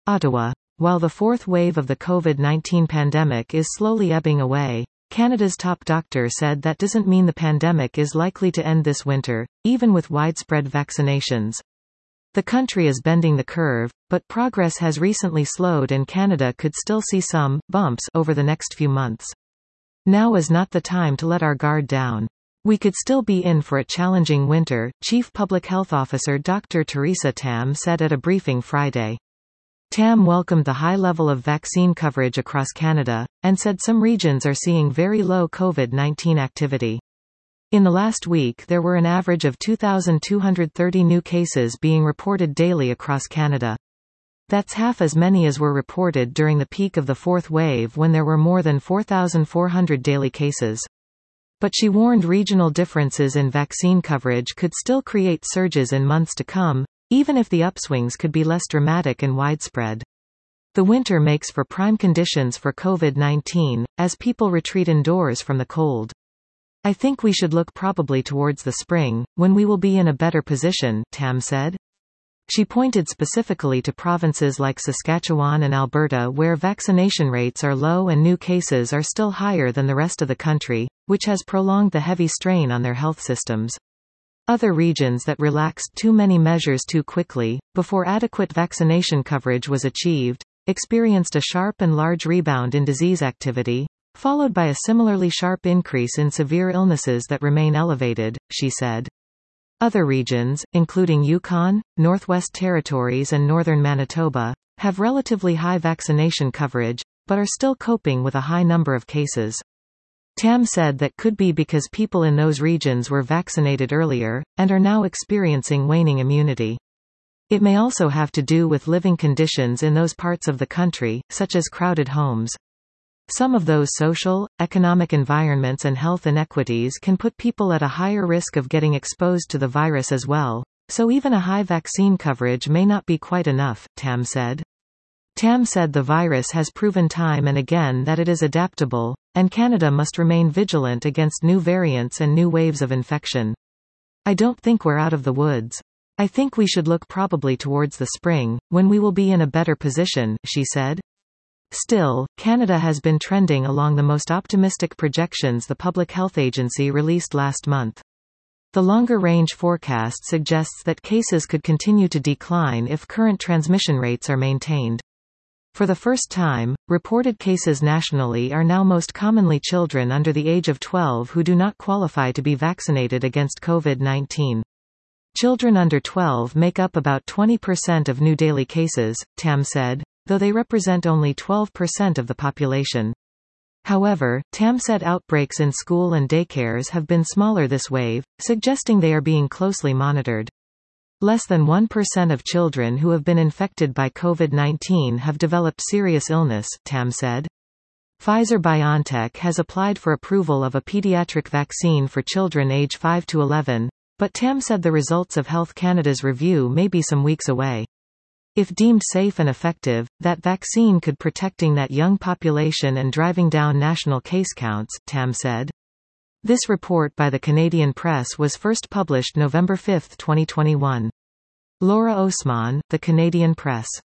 Ottawa. While the fourth wave of the COVID-19 pandemic is slowly ebbing away, Canada's top doctor said that doesn't mean the pandemic is likely to end this winter, even with widespread vaccinations. The country is bending the curve, but progress has recently slowed and Canada could still see some bumps over the next few months. Now is not the time to let our guard down. We could still be in for a challenging winter, Chief Public Health Officer Dr. Theresa Tam said at a briefing Friday. Tam welcomed the high level of vaccine coverage across Canada, and said some regions are seeing very low COVID-19 activity. In the last week there were an average of 2,230 new cases being reported daily across Canada. That's half as many as were reported during the peak of the fourth wave when there were more than 4,400 daily cases. But she warned regional differences in vaccine coverage could still create surges in months to come, even if the upswings could be less dramatic and widespread. The winter makes for prime conditions for COVID-19, as people retreat indoors from the cold. I think we should look probably towards the spring, when we will be in a better position, Tam said. She pointed specifically to provinces like Saskatchewan and Alberta where vaccination rates are low and new cases are still higher than the rest of the country, which has prolonged the heavy strain on their health systems. Other regions that relaxed too many measures too quickly, before adequate vaccination coverage was achieved, experienced a sharp and large rebound in disease activity, followed by a similarly sharp increase in severe illnesses that remain elevated, she said. Other regions, including Yukon, Northwest Territories and northern Manitoba, have relatively high vaccination coverage, but are still coping with a high number of cases. Tam said that could be because people in those regions were vaccinated earlier, and are now experiencing waning immunity. It may also have to do with living conditions in those parts of the country, such as crowded homes. Some of those social, economic environments and health inequities can put people at a higher risk of getting exposed to the virus as well, so even a high vaccine coverage may not be quite enough, Tam said. Tam said the virus has proven time and again that it is adaptable, and Canada must remain vigilant against new variants and new waves of infection. I don't think we're out of the woods. I think we should look probably towards the spring, when we will be in a better position, she said. Still, Canada has been trending along the most optimistic projections the Public Health Agency released last month. The longer-range forecast suggests that cases could continue to decline if current transmission rates are maintained. For the first time, reported cases nationally are now most commonly children under the age of 12 who do not qualify to be vaccinated against COVID-19. Children under 12 make up about 20% of new daily cases, Tam said, though they represent only 12% of the population. However, Tam said outbreaks in school and daycares have been smaller this wave, suggesting they are being closely monitored. Less than 1% of children who have been infected by COVID-19 have developed serious illness, Tam said. Pfizer-BioNTech has applied for approval of a pediatric vaccine for children age 5 to 11, but Tam said the results of Health Canada's review may be some weeks away. If deemed safe and effective, that vaccine could protecting that young population and driving down national case counts, Tam said. This report by the Canadian Press was first published November 5, 2021. Laura Osman, The Canadian Press.